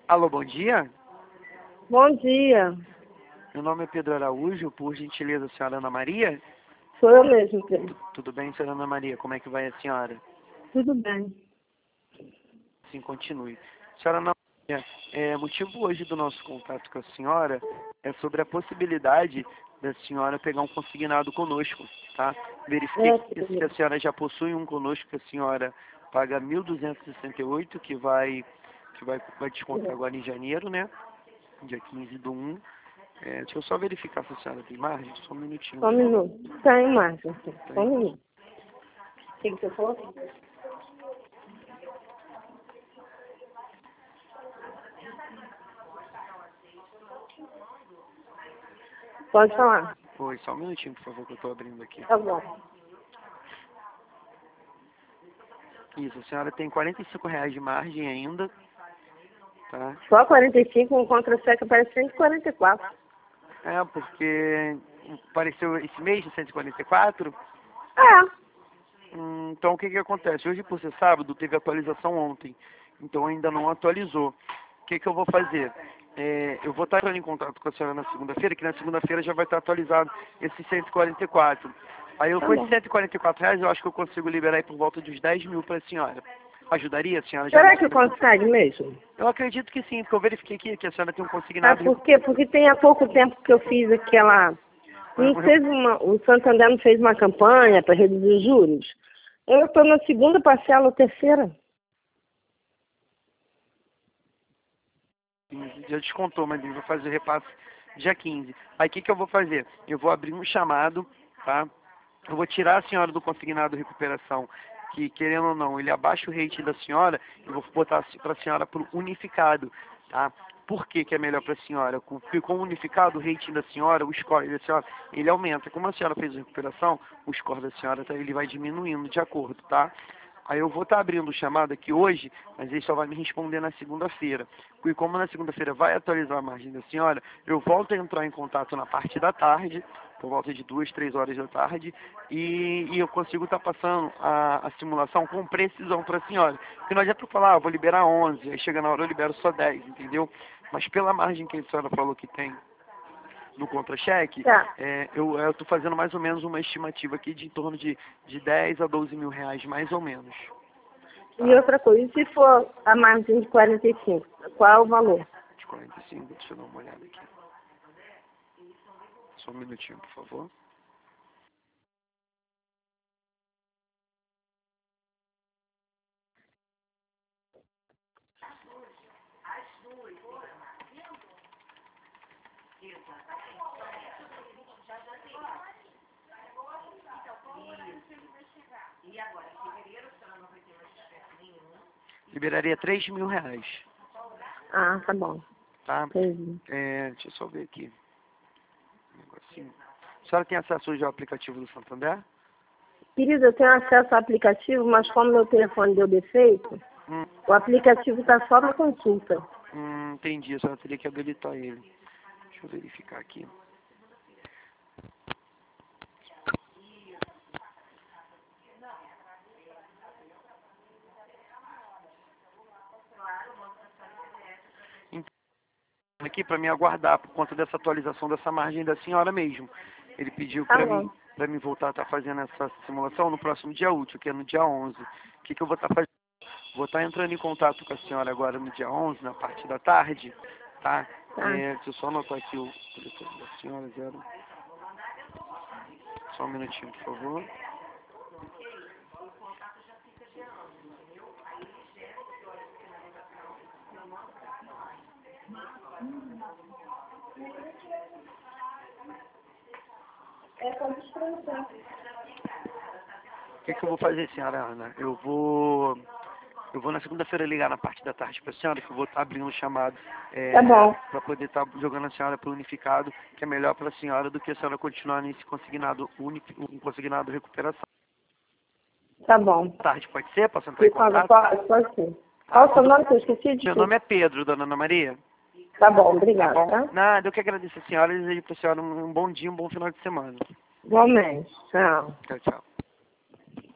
Alô, bom dia. Bom dia. Meu nome é Pedro Araújo, por gentileza, a senhora Ana Maria? Sou eu mesmo, Pedro. Tudo bem, senhora Ana Maria? Como é que vai a senhora? Tudo bem. Sim, continue. Senhora Ana Maria, motivo hoje do nosso contato com a senhora é sobre a possibilidade da senhora pegar um consignado conosco, tá? Verifiquei que a senhora já possui um conosco, que a senhora paga R$ 1.268, que vai descontar agora em janeiro, né? Dia 15/1. Deixa eu só verificar se a senhora tem margem, só um minutinho. Só um minuto. Tá em margem. Só um minuto. O que você falou? Pode falar. Oi, só um minutinho, por favor, que eu estou abrindo aqui. Tá bom. Isso, a senhora tem R$ 45 de margem ainda, tá? Só 45, um contra-cheque parece 144. Porque apareceu esse mês de 144. É. Então, o que acontece? Hoje, por ser sábado, teve atualização ontem. Então, ainda não atualizou. O que eu vou fazer? Eu vou estar entrando em contato com a senhora na segunda-feira, que na segunda-feira já vai estar atualizado esses 144. Aí, com esses R$ 144, eu acho que eu consigo liberar aí por volta de uns 10 mil para a senhora. Ajudaria a senhora? Será que consegue mesmo? Eu acredito que sim, porque eu verifiquei aqui que a senhora tem um consignado. Por quê? Porque tem há pouco tempo que eu fiz aquela... O Santander não fez uma campanha para reduzir os juros? Eu estou na segunda parcela ou terceira. Já descontou, mas eu vou fazer o repasse dia 15. Aí o que eu vou fazer? Eu vou abrir um chamado, tá? Eu vou tirar a senhora do consignado recuperação, que querendo ou não, ele abaixa o rating da senhora, e vou botar para a senhora para o unificado, tá? Por que é melhor para a senhora? Porque com o unificado, o rating da senhora, o score da senhora, ele aumenta. Como a senhora fez a recuperação, o score da senhora ele vai diminuindo de acordo, tá? Aí eu vou estar abrindo o chamado aqui hoje, mas ele só vai me responder na segunda-feira. E como na segunda-feira vai atualizar a margem da senhora, eu volto a entrar em contato na parte da tarde, por volta de 2, 3 horas da tarde, e eu consigo estar passando a simulação com precisão para a senhora. Porque não adianta eu falar, vou liberar 11, aí chega na hora eu libero só 10, entendeu? Mas pela margem que a senhora falou que tem no contra-cheque, eu estou fazendo mais ou menos uma estimativa aqui de em torno de 10 a 12 mil reais, mais ou menos. Tá? E outra coisa, e se for a margem de 45, qual é o valor? De 45, deixa eu dar uma olhada aqui. Só um minutinho, por favor. Liberaria 3 mil reais. Ah, tá bom. Tá? Deixa eu só ver aqui. Um negocinho. A senhora tem acesso hoje ao aplicativo do Santander? Querida, eu tenho acesso ao aplicativo, mas como meu telefone deu defeito, o aplicativo está só na consulta. Entendi, a senhora teria que habilitar ele. Deixa eu verificar aqui. Aqui para me aguardar por conta dessa atualização dessa margem da senhora mesmo. Ele pediu para mim voltar a estar fazendo essa simulação no próximo dia útil, que é no dia 11. O que eu vou estar fazendo? Vou estar entrando em contato com a senhora agora no dia 11, na parte da tarde, tá? Deixa eu só anotar aqui o telefone da senhora, 0. Só um minutinho, por favor. O que eu vou fazer, senhora Ana? Eu vou na segunda-feira ligar na parte da tarde para a senhora, que eu vou estar abrindo um chamado para poder estar jogando a senhora para o unificado, que é melhor para a senhora do que a senhora continuar nesse consignado consignado recuperação. Tá bom. Tarde, pode ser? Posso entrar em contato? Pode ser. Qual o seu nome que eu esqueci? Meu nome é Pedro, dona Ana Maria. Tá bom, obrigada. Tá bom? Nada, eu que agradeço a senhora e desejo para a senhora um bom dia, um bom final de semana. Igualmente. Tchau. Tchau, tchau.